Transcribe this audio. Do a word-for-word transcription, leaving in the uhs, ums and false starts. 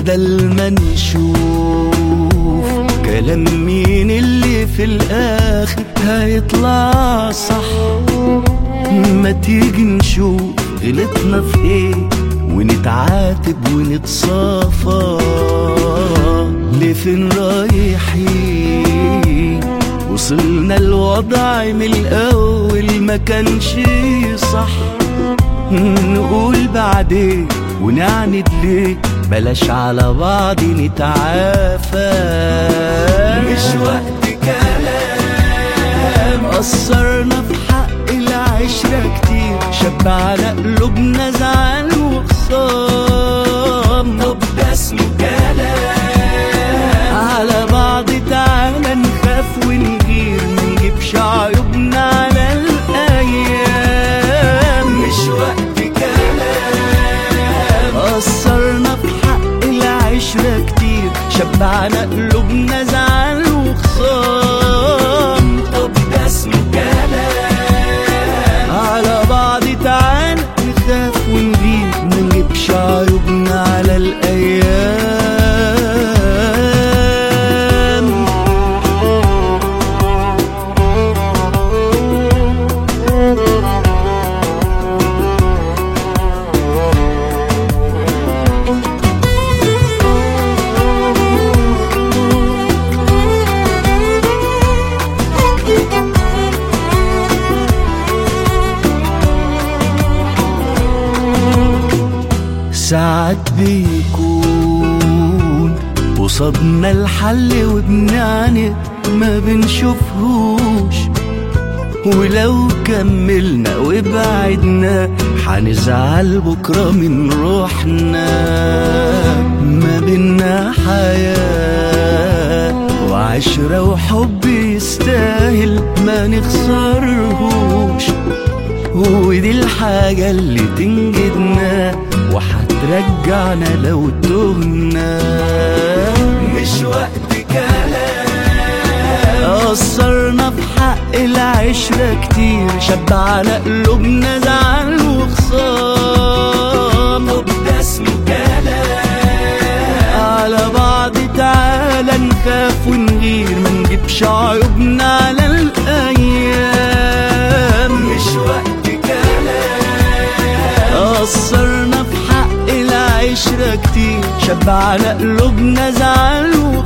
بدل ما نشوف كلام مين اللي في الآخر هيطلع صح، ما تيجي نشوف غلطنا في ايه ونتعاتب ونتصافى. لفين رايحين؟ وصلنا الوضع من الأول ما كانش صح، نقول بعدين ونعند ليه؟ بلاش على بعض نتعافى. مش وقت كلام، قصرنا في حق العشرة كتير، شب على قلوبنا زعل وخصام. طب ده اسمه كلام على بعض؟ تعالى نخاف ونغير، منجيبش عيوبنا على الأيام. مش وقت كلام، قصرنا في حق العشرة كتير، شب على قلوبنا زعل وخصام. طب ده اسمه كلام على بعض؟ تعالى نخاف ونغير، منجيبش عيوبنا على الأيام. ساعات بيكون قصادنا الحل وبنعند ما بنشوفهوش، ولو كملنا وبعدنا حنزعل بكرة من روحنا. ما بينا حياة وعشرة وحب يستاهل ما نخسرهوش، ودي الحاجة اللي تنجدنا وحترجعنا لو تهنا. مش وقت كلام، قصرنا في حق العشرة كتير، شب على قلوبنا زعل وخصام. طب ده اسمه كلام على بعض؟ تعالى نخاف ونغير، منجيبش عيوبنا على الأيام. مش وقت كلام، قصرنا في حق العشرة كتير، شب على قلوبنا زعل